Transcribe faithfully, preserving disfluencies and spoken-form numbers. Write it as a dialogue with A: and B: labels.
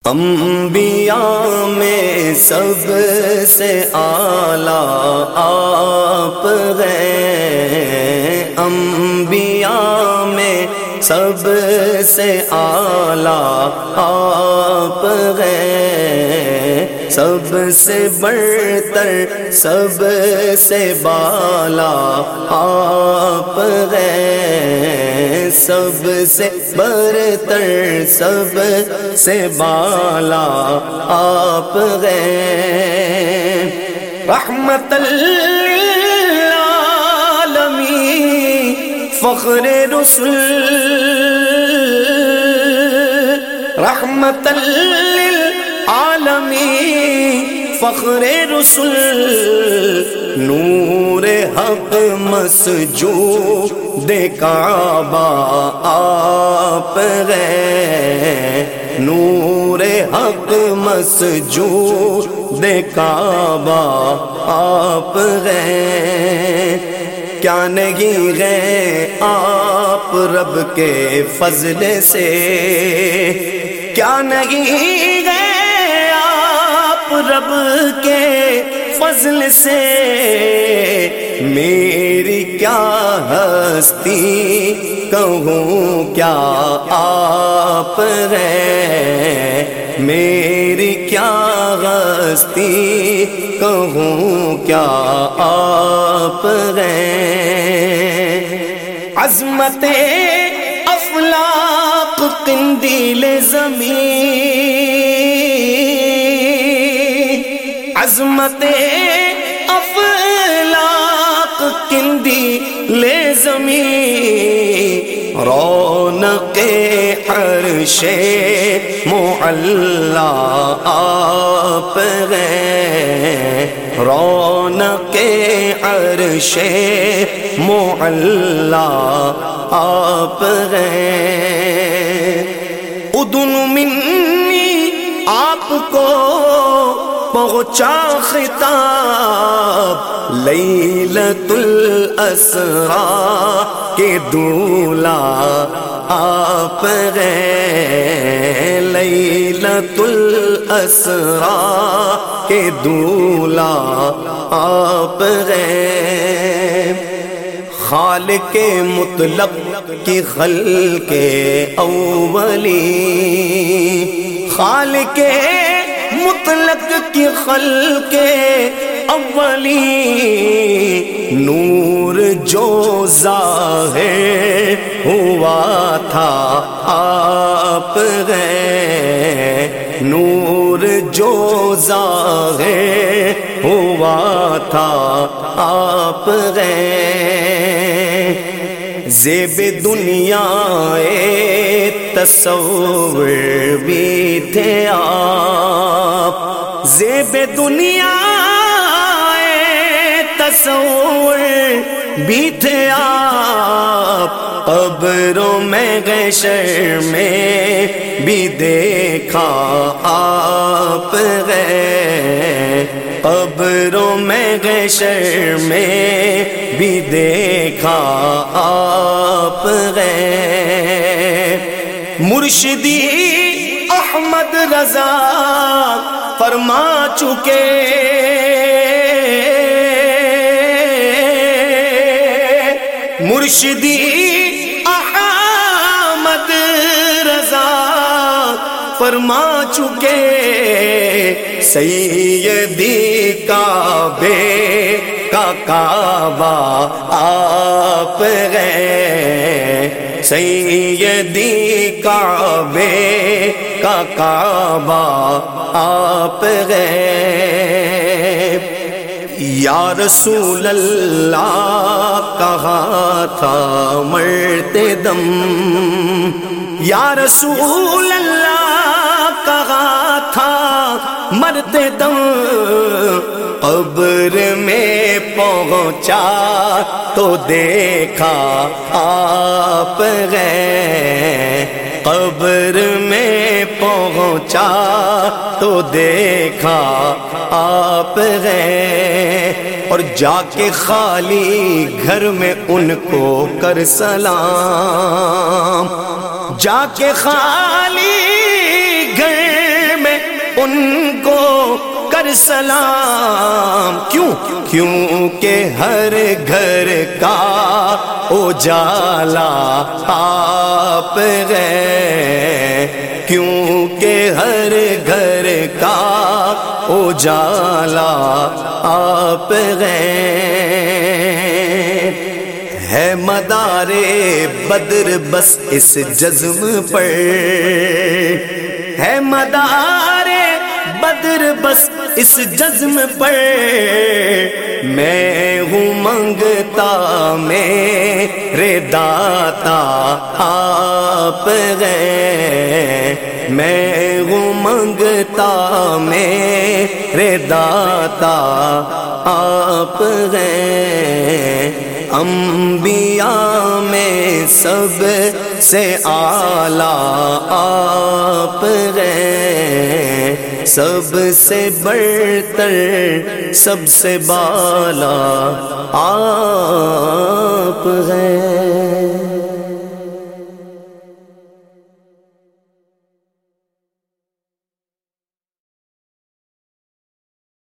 A: انبیاء میں سب سے اعلیٰ آپ ہیں، انبیاء میں سب سے اعلیٰ آپ ہیں، سب سے برتر سب سے بالا آپ ہیں، سب سے برتر سب سے بالا آپ ہیں، رحمت للعالمین فخر رسل، رحمت للعالمین فخر رسل، نور حق مسجود کعبہ آپ ہیں، نور حق مسجود کعبہ آپ ہیں، کیا نہیں ہیں آپ رب کے فضل سے، کیا نہیں ہیں آپ رب کے فضل سے، میری کیا ہستی کہوں کیا آپ ہیں، میری کیا ہستی کہوں کیا آپ ہیں، عظمت افلاق قندیل زمین، عظمت افلاق قندیل زمین، رونق عرش معلا آپ ہیں، رونق عرش معلا آپ ہیں، ادن منی آپ کو پہنچا خطاب، لیلۃ الاسرا کے دولہ آپ ہیں، لیلۃ الاسرا کے دولہ آپ ہیں، خالق مطلق کی خلق اولی، خالق مطلق کی خلق اولی، نور جو ظاہر ہوا تھا آپ ہیں، نور جو ظاہر ہوا تھا آپ ہیں، زیب دنیا تصور بھی تھے آپ، زیب دنیا تصور بھی تھے آپ، قبروں میں حشر میں بھی دیکھا آپ ہیں، قبروں میں حشر میں بھی دیکھا آپ ہیں، مرشدی احمد رضا فرما چکے، مرشدی احمد رضا فرما چکے، سیدی کعبے کا کعبہ آپ ہیں، سیدی کعبے کا کعبہ آپ ہیں، یا رسول اللہ کہا تھا مرتے دم، یا رسول اللہ کہا تھا مرتے دم، قبر میں پہنچا تو دیکھا آپ ہیں، قبر میں پہنچا تو دیکھا آپ ہیں، اور جا کے خالی گھر میں ان کو کر سلام، جا کے خالی گھر ان کو کر سلام، کیوں کیونکہ ہر گھر کا اجالا آپ ہیں، کیونکہ ہر گھر کا اجالا آپ ہیں۔ ہے مدار بدر بس اس جزم پر، ہے مدار بدر بس اس جزم پر، میں ہوں منگتا میرے داتا آپ ہیں، میں ہوں منگتا میرے داتا آپ ہیں۔ انبیاء میں سب سے اعلیٰ آپ ہیں، سب سے برتر سب سے بالا آپ ہیں۔